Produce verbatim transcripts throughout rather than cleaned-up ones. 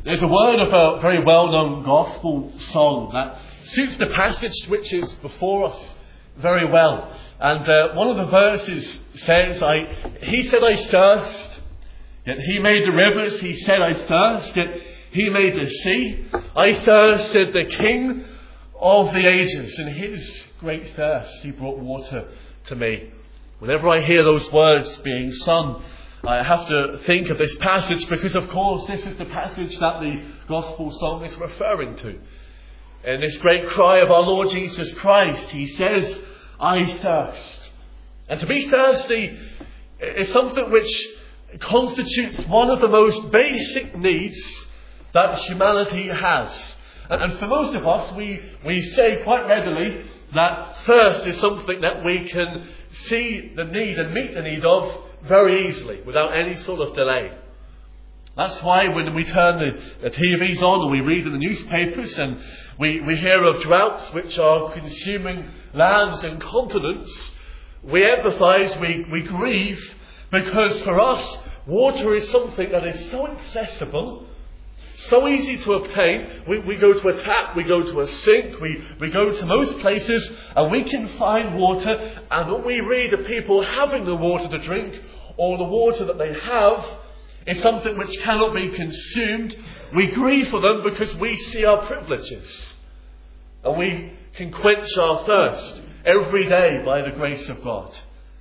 There's a word of a very well-known gospel song that suits the passage which is before us very well. And uh, one of the verses says, I, He said I thirst, yet He made the rivers. He said I thirst, yet He made the sea. I thirst, said the King of the ages. In His great thirst He brought water to me. Whenever I hear those words being sung, I have to think of this passage because, of course, this is the passage that the gospel song is referring to. In this great cry of our Lord Jesus Christ, He says, I thirst. And to be thirsty is something which constitutes one of the most basic needs that humanity has. And for most of us, we, we say quite readily that thirst is something that we can see the need and meet the need of very easily, without any sort of delay. That's why when we turn the, the T Vs on and we read in the newspapers and we, we hear of droughts which are consuming lands and continents, we empathise, we, we grieve, because for us, water is something that is so accessible, so easy to obtain. We, we go to a tap, we go to a sink, we, we go to most places and we can find water, and when we read of people having the water to drink, or the water that they have is something which cannot be consumed, we grieve for them because we see our privileges. And we can quench our thirst every day by the grace of God.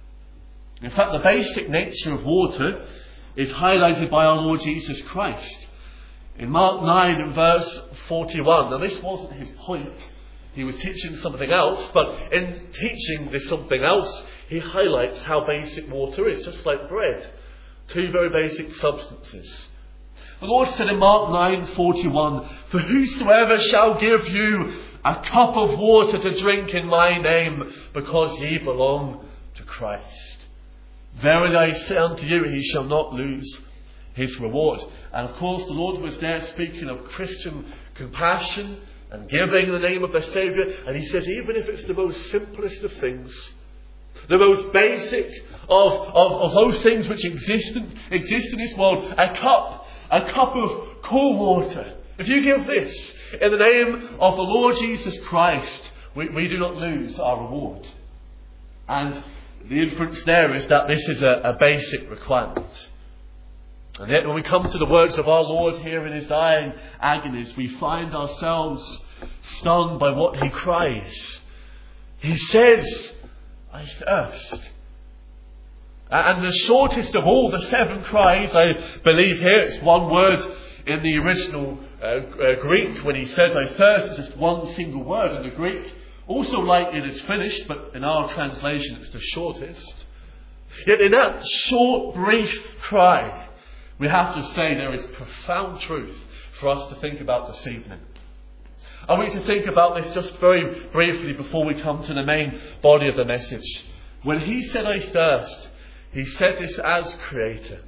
In fact, the basic nature of water is highlighted by our Lord Jesus Christ. In Mark nine and verse forty-one, now this wasn't his point. He was teaching something else, but in teaching this something else, he highlights how basic water is, just like bread. Two very basic substances. The Lord said in Mark nine forty-one, For whosoever shall give you a cup of water to drink in my name, because ye belong to Christ, verily I say unto you, he shall not lose his reward. And of course the Lord was there speaking of Christian compassion and giving in the name of the Saviour. And He says, even if it's the most simplest of things, the most basic of, of, of those things which exist in, exist in this world, a cup, a cup of cool water, if you give this in the name of the Lord Jesus Christ, we, we do not lose our reward. And the inference there is that this is a, a basic requirement. And yet when we come to the words of our Lord here in His dying agonies, we find ourselves stung by what He cries. He says, I thirst. And the shortest of all the seven cries, I believe here, it's one word in the original uh, uh, Greek. When He says, I thirst, it's just one single word in the Greek. Also like it is finished, but in our translation it's the shortest. Yet in that short, brief cry, we have to say there is profound truth for us to think about this evening. I want you to think about this just very briefly before we come to the main body of the message. When He said, I thirst, He said this as Creator.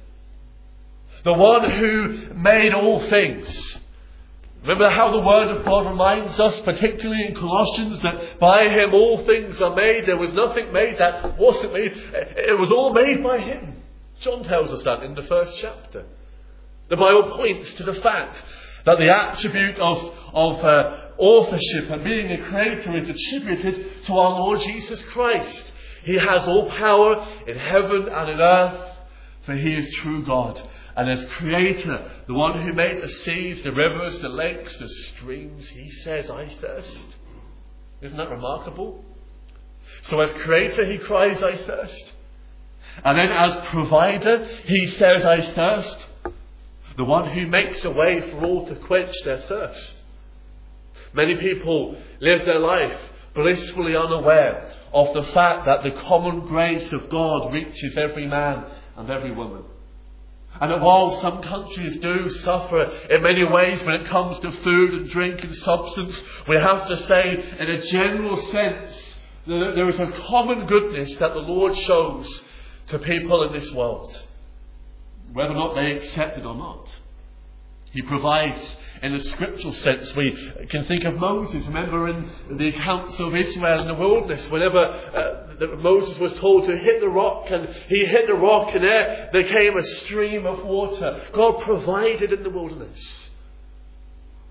The one who made all things. Remember how the Word of God reminds us, particularly in Colossians, that by Him all things are made. There was nothing made that wasn't made. It was all made by Him. John tells us that in the first chapter. The Bible points to the fact that the attribute of, of uh, authorship and being a creator is attributed to our Lord Jesus Christ. He has all power in heaven and in earth, for He is true God. And as Creator, the one who made the seas, the rivers, the lakes, the streams, He says, I thirst. Isn't that remarkable? So as Creator, He cries, I thirst. And then as Provider, He says, I thirst. The one who makes a way for all to quench their thirst. Many people live their life blissfully unaware of the fact that the common grace of God reaches every man and every woman. And that while some countries do suffer in many ways when it comes to food and drink and substance, we have to say in a general sense that there is a common goodness that the Lord shows to people in this world, whether or not they accept it or not. He provides in a scriptural sense. We can think of Moses. Remember in the accounts of Israel in the wilderness, whenever uh, Moses was told to hit the rock, and he hit the rock, and there, there came a stream of water. God provided in the wilderness.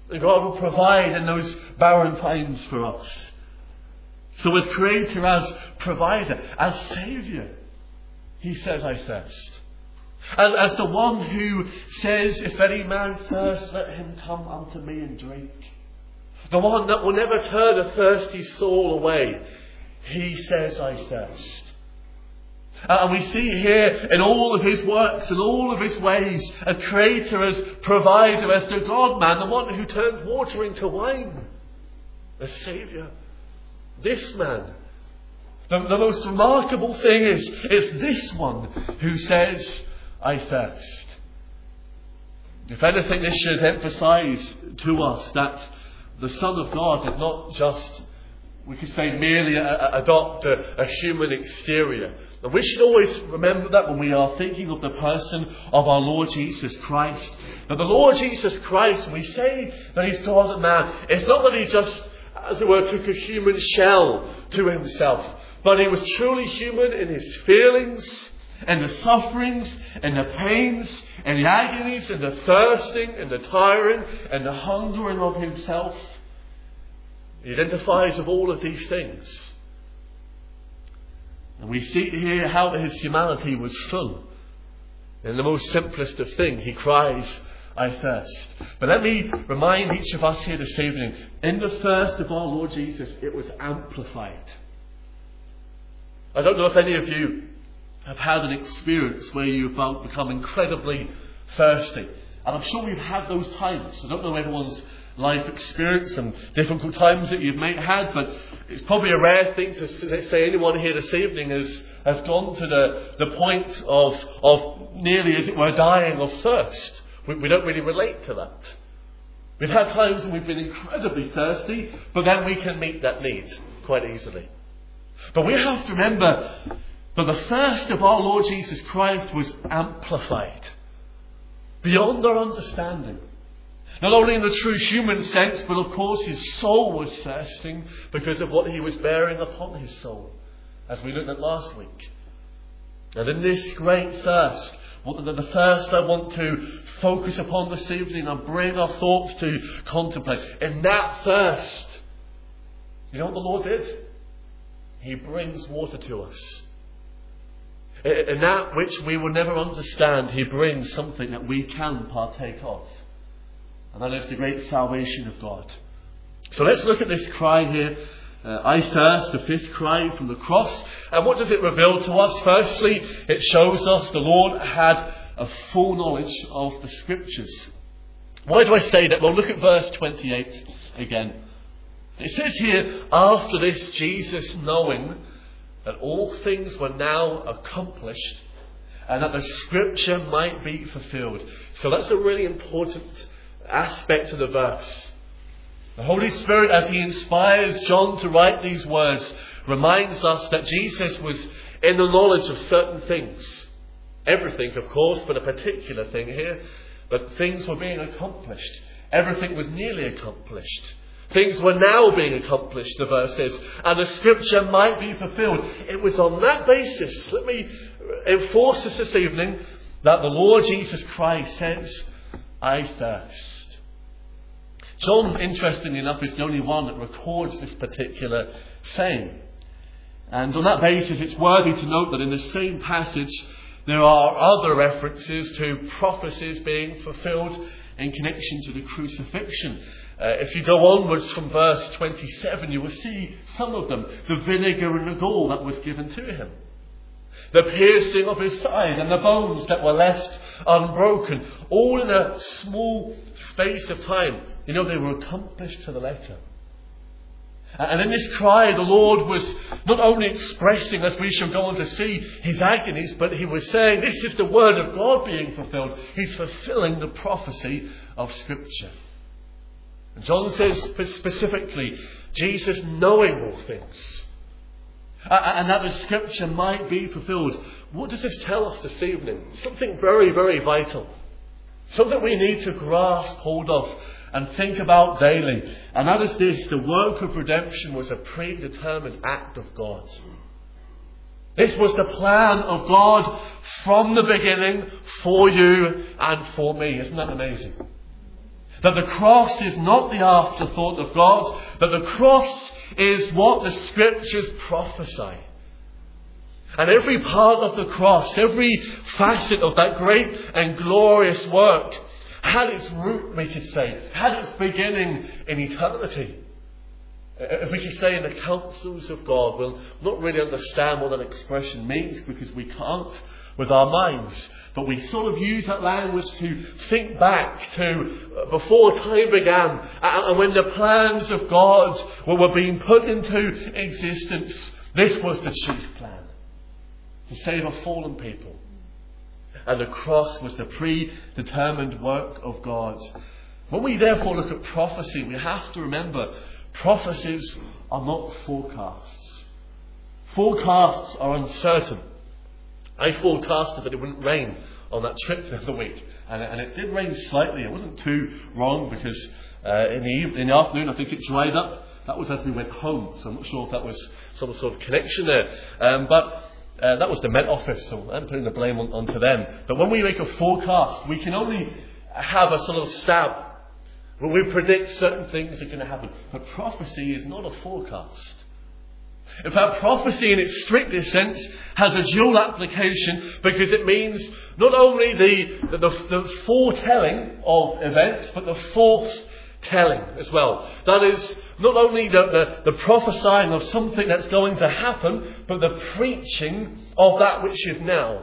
And God will provide in those barren times for us. So as Creator, as Provider, as Saviour, He says, I thirst. As, as the one who says, if any man thirst, let him come unto me and drink. The one that will never turn a thirsty soul away. He says, I thirst. And we see here in all of His works and all of His ways, as Creator, as Provider, as the God-man, the one who turned water into wine, as Saviour. This man, the, the most remarkable thing is, is this one who says, I thirst. If anything, this should emphasize to us that the Son of God did not just, we could say, merely a, a, adopt a, a human exterior. And we should always remember that when we are thinking of the person of our Lord Jesus Christ. That the Lord Jesus Christ, when we say that He's God and man, it's not that He just, as it were, took a human shell to Himself, but He was truly human in His feelings, in the sufferings, in the pains, in the agonies, in the thirsting, in the tiring, and the hungering of Himself. He identifies of all of these things. And we see here how His humanity was full. In the most simplest of things, He cries, I thirst. But let me remind each of us here this evening, in the thirst of our Lord Jesus, it was amplified. I don't know if any of you have had an experience where you've become incredibly thirsty. And I'm sure we've had those times. I don't know everyone's life experience and difficult times that you've may had, but it's probably a rare thing to say anyone here this evening has, has gone to the, the point of, of nearly, as it were, dying of thirst. We, we don't really relate to that. We've had times when we've been incredibly thirsty, but then we can meet that need quite easily. But we have to remember that the thirst of our Lord Jesus Christ was amplified beyond our understanding. Not only in the true human sense, but of course His soul was thirsting because of what He was bearing upon His soul, as we looked at last week. And in this great thirst, the thirst I want to focus upon this evening and bring our thoughts to contemplate. In that thirst, you know what the Lord did? He brings water to us. In that which we will never understand, He brings something that we can partake of. And that is the great salvation of God. So let's look at this cry here. Uh, I thirst, the fifth cry from the cross. And what does it reveal to us? Firstly, it shows us the Lord had a full knowledge of the Scriptures. Why do I say that? Well, look at verse twenty-eight again. It says here, after this, Jesus, knowing that all things were now accomplished and that the Scripture might be fulfilled. So that's a really important aspect of the verse. The Holy Spirit, as He inspires John to write these words, reminds us that Jesus was in the knowledge of certain things. Everything, of course, but a particular thing here. But things were being accomplished. Everything was nearly accomplished. Things were now being accomplished, the verse says, and the Scripture might be fulfilled. It was on that basis, let me enforce this this evening, that the Lord Jesus Christ says, I thirst. John, interestingly enough, is the only one that records this particular saying. And on that basis, it's worthy to note that in the same passage, there are other references to prophecies being fulfilled in connection to the crucifixion. Uh, if you go onwards from verse twenty-seven, you will see some of them. The vinegar and the gall that was given to Him. The piercing of His side and the bones that were left unbroken. All in a small space of time. You know, they were accomplished to the letter. And in this cry, the Lord was not only expressing, as we shall go on to see, His agonies, but He was saying, this is the word of God being fulfilled. He's fulfilling the prophecy of Scripture. And John says specifically, Jesus knowing all things. And that the Scripture might be fulfilled. What does this tell us this evening? Something very, very vital. Something we need to grasp hold of and think about daily. And that is this: the work of redemption was a predetermined act of God. This was the plan of God from the beginning for you and for me. Isn't that amazing? That the cross is not the afterthought of God, that the cross is what the Scriptures prophesy. And every part of the cross, every facet of that great and glorious work had its root, we could say, had its beginning in eternity. If we could say in the counsels of God, we'll not really understand what that expression means because we can't with our minds. But we sort of use that language to think back to before time began and when the plans of God were being put into existence. This was the chief plan, to save a fallen people. And the cross was the predetermined work of God. When we therefore look at prophecy, we have to remember prophecies are not forecasts. Forecasts are uncertain. I forecasted that it wouldn't rain on that trip the other week. And, and it did rain slightly. It wasn't too wrong because uh, in, the eve- in the afternoon I think it dried up. That was as we went home. So I'm not sure if that was some sort of connection there. Um, but uh, that was the Met Office, so I'm putting the blame on, onto them. But when we make a forecast, we can only have a sort of stab. When we predict certain things are going to happen. But prophecy is not a forecast. In fact, prophecy in its strictest sense has a dual application because it means not only the, the, the foretelling of events, but the foretelling as well. That is, not only the, the, the prophesying of something that's going to happen, but the preaching of that which is now.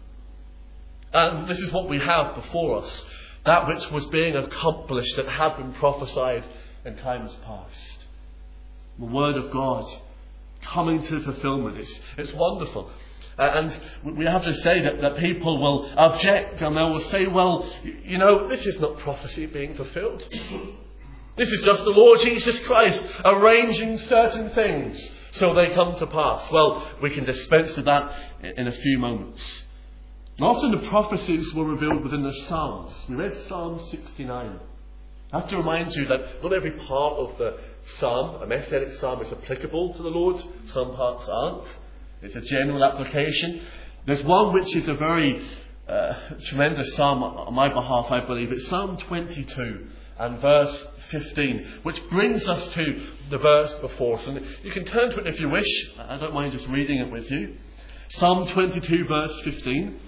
And this is what we have before us. That which was being accomplished that had been prophesied in times past. The Word of God coming to fulfillment. It's, it's wonderful. Uh, and we have to say that, that people will object and they will say, well, you know, this is not prophecy being fulfilled. This is just the Lord Jesus Christ arranging certain things so they come to pass. Well, we can dispense with that in a few moments. And often the prophecies were revealed within the Psalms. We read Psalm sixty-nine. I have to remind you that not every part of the psalm, a messianic psalm, is applicable to the Lord. Some parts aren't. It's a general application. There's one which is a very uh, tremendous psalm on my behalf, I believe. It's Psalm twenty-two and verse fifteen, which brings us to the verse before us. And you can turn to it if you wish. I don't mind just reading it with you. Psalm twenty-two verse fifteen.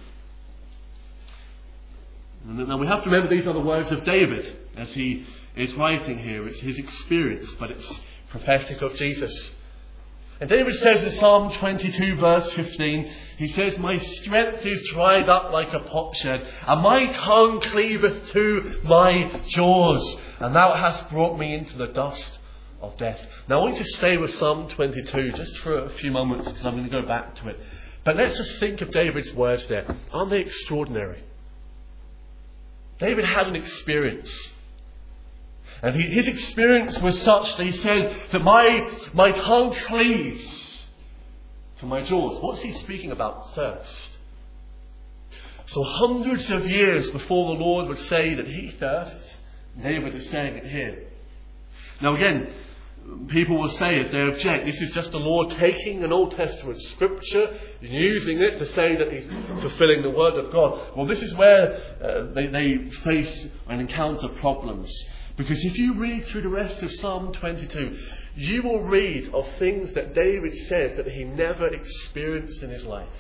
Now we have to remember these are the words of David as he is writing here. It's his experience, but it's prophetic of Jesus. And David says in Psalm twenty-two verse fifteen, he says, my strength is dried up like a potsherd, and my tongue cleaveth to my jaws, and thou hast brought me into the dust of death. Now I want you to stay with Psalm twenty-two just for a few moments because I'm going to go back to it. But let's just think of David's words there. Aren't they extraordinary? David had an experience. And he, his experience was such that he said that my, my tongue cleaves to my jaws. What's he speaking about? Thirst. So hundreds of years before the Lord would say that he thirsts, David is saying it here. Now again, people will say as they object, this is just the Lord taking an Old Testament scripture and using it to say that he's fulfilling the word of God. Well, this is where uh, they, they face and encounter problems. Because if you read through the rest of Psalm twenty-two, you will read of things that David says that he never experienced in his life.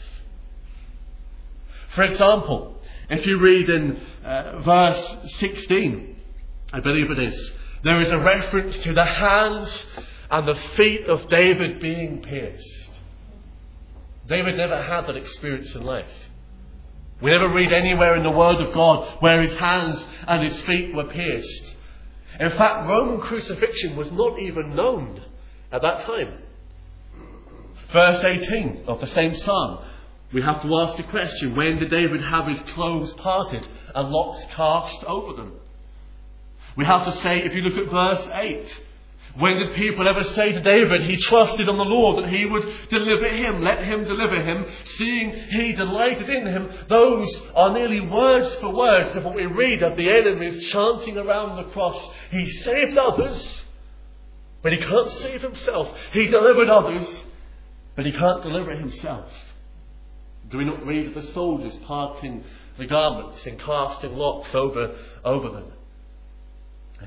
For example, if you read in uh, verse sixteen, I believe it is, there is a reference to the hands and the feet of David being pierced. David never had that experience in life. We never read anywhere in the Word of God where his hands and his feet were pierced. In fact, Roman crucifixion was not even known at that time. Verse eighteen of the same psalm, we have to ask the question, when did David have his clothes parted and locks cast over them? We have to say, if you look at verse eight, when did people ever say to David, he trusted on the Lord that he would deliver him, let him deliver him, seeing he delighted in him? Those are nearly words for words of what we read of the enemies chanting around the cross. He saved others, but he can't save himself. He delivered others, but he can't deliver himself. Do we not read of the soldiers parting the garments and casting lots over, over them?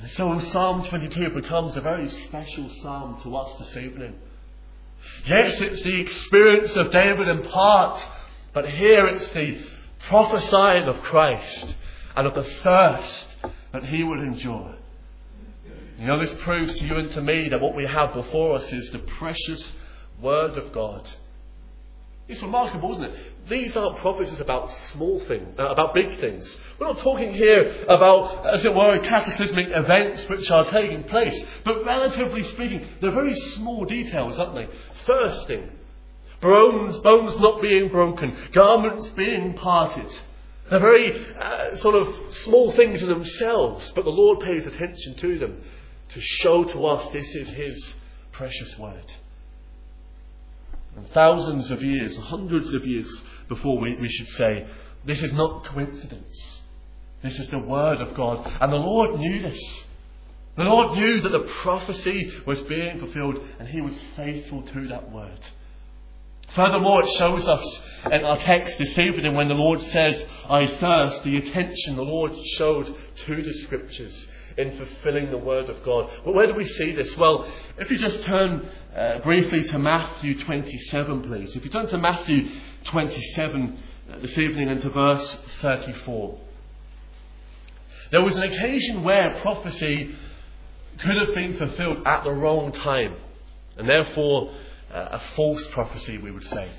And so Psalm twenty-two becomes a very special psalm to us this evening. Yes, it's the experience of David in part, but here it's the prophesying of Christ and of the thirst that he would endure. You know, this proves to you and to me that what we have before us is the precious Word of God. It's remarkable, isn't it? These aren't prophecies about small things, uh, about big things. We're not talking here about, as it were, cataclysmic events which are taking place. But relatively speaking, they're very small details, aren't they? Thirsting, bones, bones not being broken, garments being parted. They're very uh, sort of small things in themselves, but the Lord pays attention to them to show to us this is His precious Word. And thousands of years, hundreds of years before, we, we should say, this is not coincidence. This is the Word of God. And the Lord knew this. The Lord knew that the prophecy was being fulfilled, and He was faithful to that Word. Furthermore, it shows us in our text this evening when the Lord says, I thirst, the attention the Lord showed to the Scriptures in fulfilling the Word of God. But where do we see this? Well, if you just turn uh, briefly to Matthew twenty-seven, please. If you turn to Matthew twenty-seven uh, this evening and to verse thirty-four. There was an occasion where prophecy could have been fulfilled at the wrong time, and therefore uh, a false prophecy, we would say.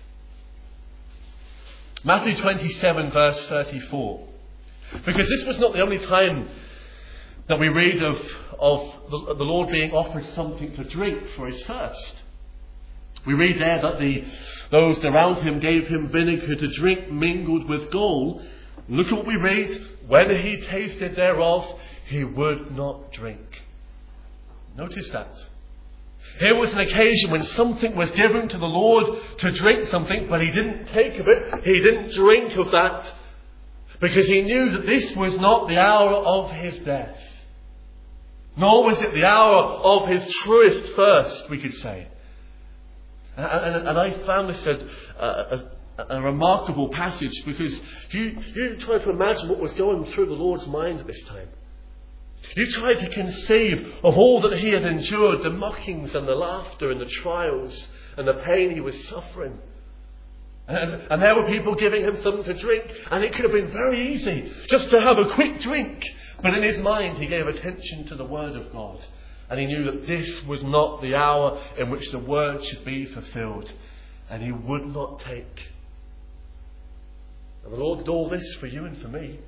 Matthew twenty-seven, verse thirty-four. Because this was not the only time that we read of, of the, the Lord being offered something to drink for His thirst. We read there that the those around Him gave Him vinegar to drink mingled with gall. Look at what we read. When He tasted thereof, He would not drink. Notice that. Here was an occasion when something was given to the Lord to drink something, but He didn't take of it. He didn't drink of that because He knew that this was not the hour of His death. Nor was it the hour of His truest thirst, we could say. And, and, and I found this a, a, a remarkable passage because you, you try to imagine what was going through the Lord's mind at this time. You try to conceive of all that He had endured, the mockings and the laughter and the trials and the pain He was suffering. And, and there were people giving Him something to drink, and it could have been very easy just to have a quick drink. But in His mind He gave attention to the Word of God, and He knew that this was not the hour in which the Word should be fulfilled, and He would not take. And the Lord did all this for you and for me.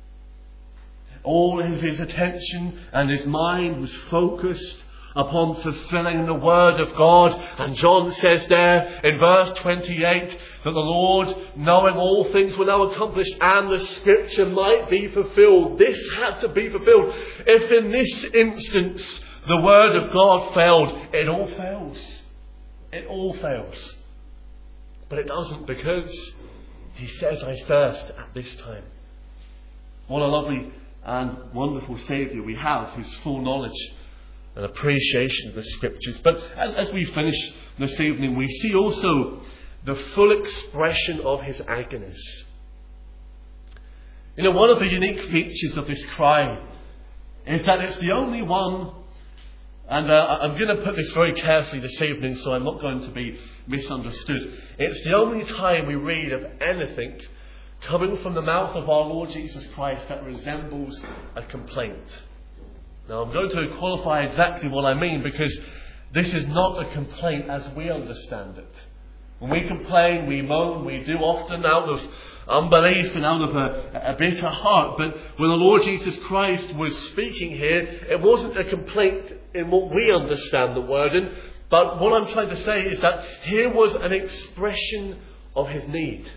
All of His attention and His mind was focused upon fulfilling the Word of God. And John says there in verse twenty-eight that the Lord, knowing all things were now accomplished and the Scripture might be fulfilled. This had to be fulfilled. If in this instance the Word of God failed, it all fails. It all fails. But it doesn't, because He says, I thirst at this time. What a lovely and wonderful Saviour we have, whose full knowledge and appreciation of the Scriptures. But as, as we finish this evening, we see also the full expression of His agonies. You know, one of the unique features of this cry is that it's the only one, and uh, I'm going to put this very carefully this evening so I'm not going to be misunderstood. It's the only time we read of anything coming from the mouth of our Lord Jesus Christ that resembles a complaint. Now, I'm going to qualify exactly what I mean, because this is not a complaint as we understand it. When we complain, we moan, we do often out of unbelief and out of a, a bitter heart. But when the Lord Jesus Christ was speaking here, it wasn't a complaint in what we understand the word in. But what I'm trying to say is that here was an expression of His need.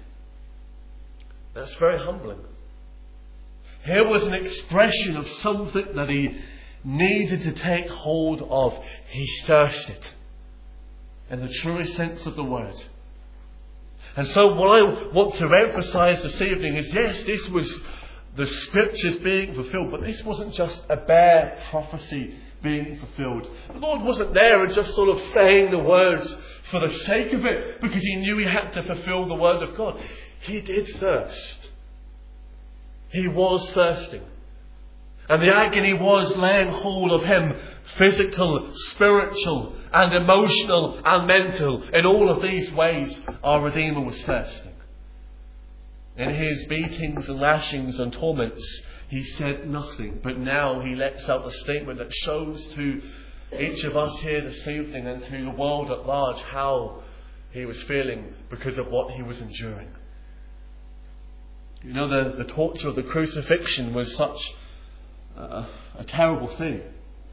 That's very humbling. Here was an expression of something that He needed to take hold of. He thirsted, in the truest sense of the word. And so what I want to emphasize this evening is, yes, this was the Scriptures being fulfilled, but this wasn't just a bare prophecy being fulfilled. The Lord wasn't there and just sort of saying the words for the sake of it, because He knew He had to fulfill the Word of God. He did thirst. He was thirsting. And the agony was laying hold of him, physical, spiritual, and emotional, and mental. In all of these ways, our Redeemer was thirsting. In his beatings and lashings and torments, he said nothing. But now he lets out a statement that shows to each of us here this evening and to the world at large how he was feeling because of what he was enduring. You know, the, the torture of the crucifixion was such uh, a terrible thing.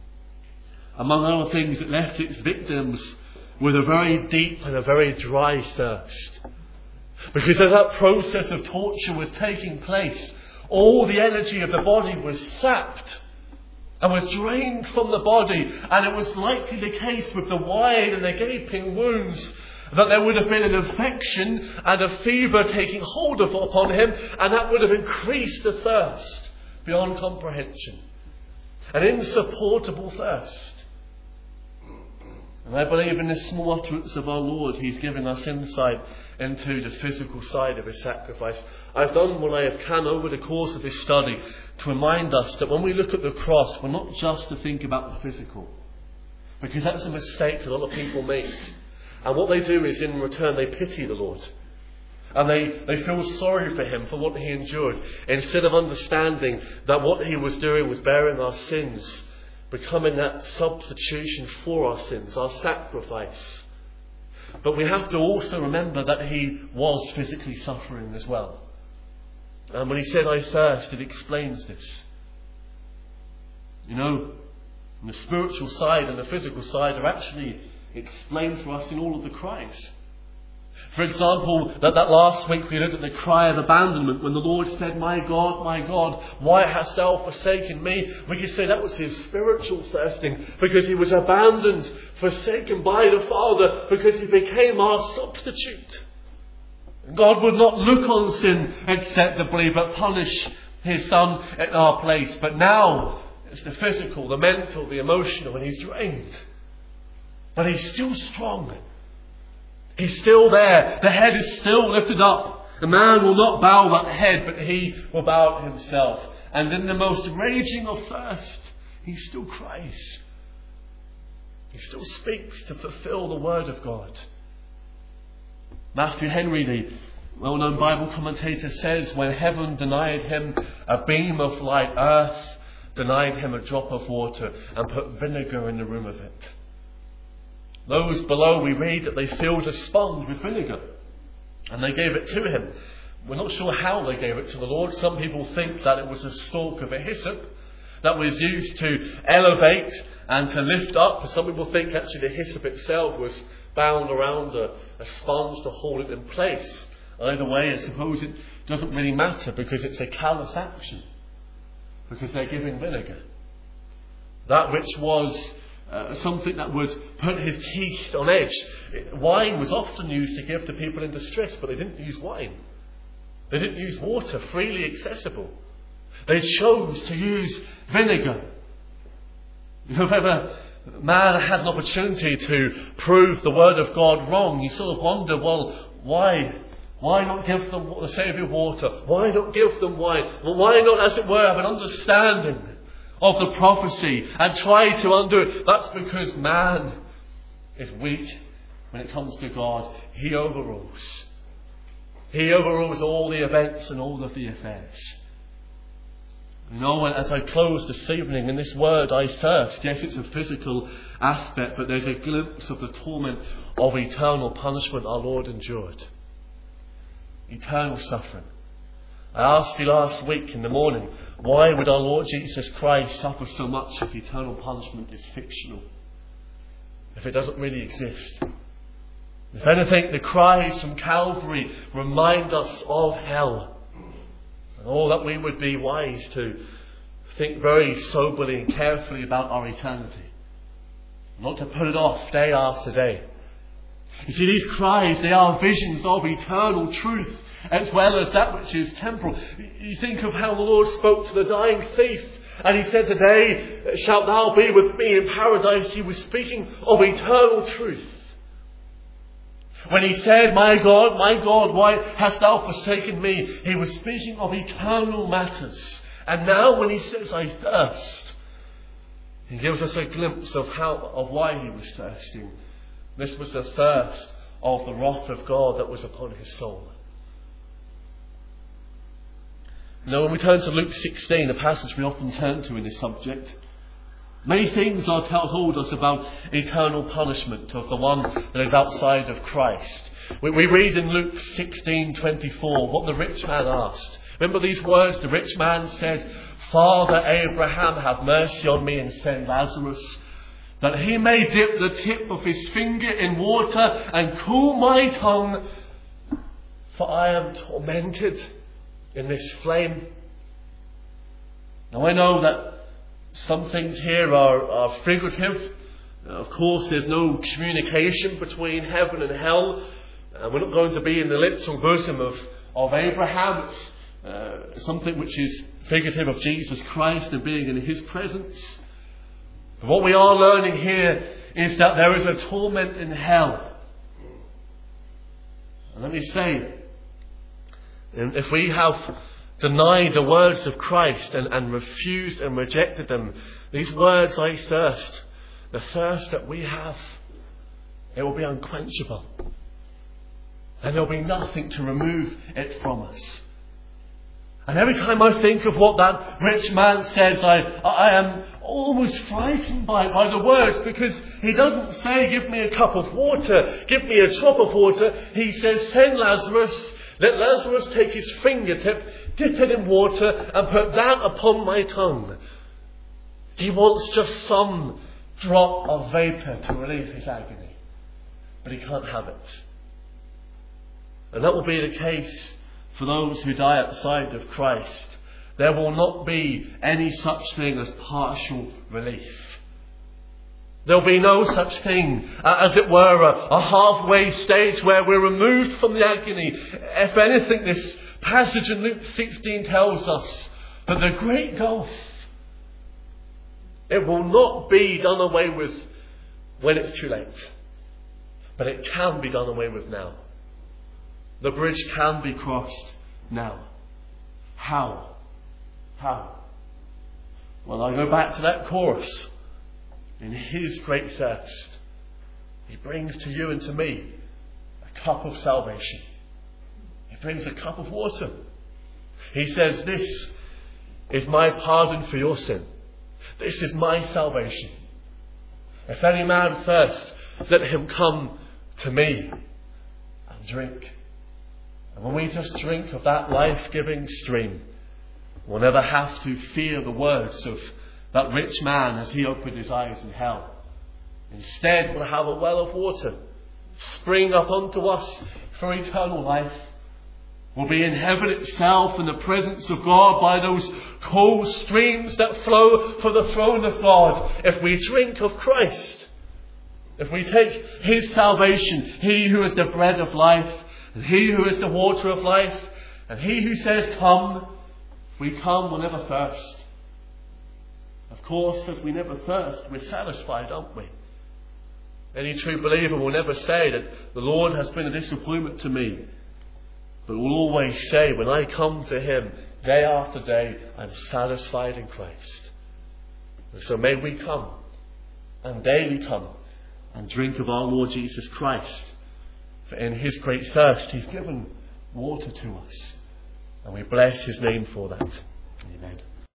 Among other things, it left its victims with a very deep and a very dry thirst. Because as that process of torture was taking place, all the energy of the body was sapped and was drained from the body. And it was likely the case with the wide and the gaping wounds that there would have been an infection and a fever taking hold of upon him, and that would have increased the thirst beyond comprehension. An insupportable thirst. And I believe in this small utterance of our Lord, he's giving us insight into the physical side of his sacrifice. I've done what I have can over the course of this study to remind us that when we look at the cross, we're not just to think about the physical. Because that's a mistake a lot of people make. And what they do is, in return, they pity the Lord. And they, they feel sorry for him for what he endured, instead of understanding that what he was doing was bearing our sins, becoming that substitution for our sins, our sacrifice. But we have to also remember that he was physically suffering as well. And when he said, "I thirst," it explains this. You know, the spiritual side and the physical side are actually explained for us in all of the cries. For example, that, that last week we looked at the cry of abandonment when the Lord said, "My God, my God, why hast thou forsaken me?" We could say that was his spiritual thirsting, because he was abandoned, forsaken by the Father, because he became our substitute. God would not look on sin acceptably, but punish his Son in our place. But now it's the physical, the mental, the emotional, and he's drained. But he's still strong. He's still there. The head is still lifted up. The man will not bow that head, but he will bow it himself. And in the most raging of thirst, he still cries. He still speaks to fulfill the word of God. Matthew Henry, the well-known Bible commentator, says, when heaven denied him a beam of light, earth denied him a drop of water and put vinegar in the room of it. Those below, we read that they filled a sponge with vinegar and they gave it to him. We're not sure how they gave it to the Lord. Some people think that it was a stalk of a hyssop that was used to elevate and to lift up. Some people think actually the hyssop itself was bound around a, a sponge to hold it in place. Either way, I suppose it doesn't really matter, because it's a callous action, because they're giving vinegar. That which was Uh, something that would put his teeth on edge. Wine was often used to give to people in distress, but they didn't use wine. They didn't use water freely accessible. They chose to use vinegar. If ever man had an opportunity to prove the word of God wrong, you sort of wonder, well, why? Why not give them the saviour water? Why not give them wine? Well, why not, as it were, have an understanding of the prophecy and try to undo it? That's because man is weak when it comes to God. He overrules. He overrules all the events and all of the affairs. You know, as I close this evening in this word, I thirst, yes, it's a physical aspect, but there's a glimpse of the torment of eternal punishment our Lord endured. Eternal suffering. I asked you last week in the morning, why would our Lord Jesus Christ suffer so much if eternal punishment is fictional? If it doesn't really exist? If anything, the cries from Calvary remind us of hell. And all that we would be wise to think very soberly and carefully about our eternity. Not to put it off day after day. You see, these cries, they are visions of eternal truth, as well as that which is temporal. You think of how the Lord spoke to the dying thief, and he said, "Today shalt thou be with me in paradise." He was speaking of eternal truth. When he said, "My God, my God, why hast thou forsaken me?" he was speaking of eternal matters And now when he says, I thirst, he gives us a glimpse of how, of why he was thirsting. This was the thirst of the wrath of God that was upon his soul. Now when we turn to Luke sixteen, a passage we often turn to in this subject, many things are told us about eternal punishment of the one that is outside of Christ. We, we read in Luke sixteen twenty-four what the rich man asked. Remember these words? The rich man said, Father Abraham, have mercy on me and send Lazarus, that he may dip the tip of his finger in water and cool my tongue, for I am tormented in this flame. Now I know that some things here are, are figurative. Of course, there's no communication between heaven and hell. Uh, we're not going to be in the literal bosom of, of Abraham. It's uh, something which is figurative of Jesus Christ and being in his presence. But what we are learning here is that there is a torment in hell. And let me say, if we have denied the words of Christ and, and refused and rejected them, these words, I thirst, the thirst that we have, it will be unquenchable. And there will be nothing to remove it from us. And every time I think of what that rich man says, I, I am almost frightened by, by the words, because he doesn't say, give me a cup of water, give me a drop of water. He says, send Lazarus, let Lazarus take his fingertip, dip it in water, and put that upon my tongue. He wants just some drop of vapour to relieve his agony. But he can't have it. And that will be the case for those who die outside of Christ. There will not be any such thing as partial relief. There will be no such thing, uh, as it were, a, a halfway stage where we're removed from the agony. If anything, this passage in Luke sixteen tells us that the great gulf, it will not be done away with when it's too late. But it can be done away with now. The bridge can be crossed now. How? How? Well, I go back to that chorus. In his great thirst, he brings to you and to me a cup of salvation. He brings a cup of water. He says, this is my pardon for your sin. This is my salvation. If any man thirst, let him come to me and drink. And when we just drink of that life-giving stream, we'll never have to fear the words of that rich man as he opened his eyes in hell. Instead, we'll have a well of water spring up unto us for eternal life. We'll be in heaven itself in the presence of God by those cold streams that flow from the throne of God. If we drink of Christ, if we take his salvation, he who is the bread of life, and he who is the water of life, and he who says, come, if we come, we'll never thirst. Of course, as we never thirst, we're satisfied, aren't we? Any true believer will never say that the Lord has been a disappointment to me, but will always say, when I come to him day after day, I'm satisfied in Christ. And so may we come and daily come and drink of our Lord Jesus Christ. For in his great thirst, he's given water to us. And we bless his name for that. Amen.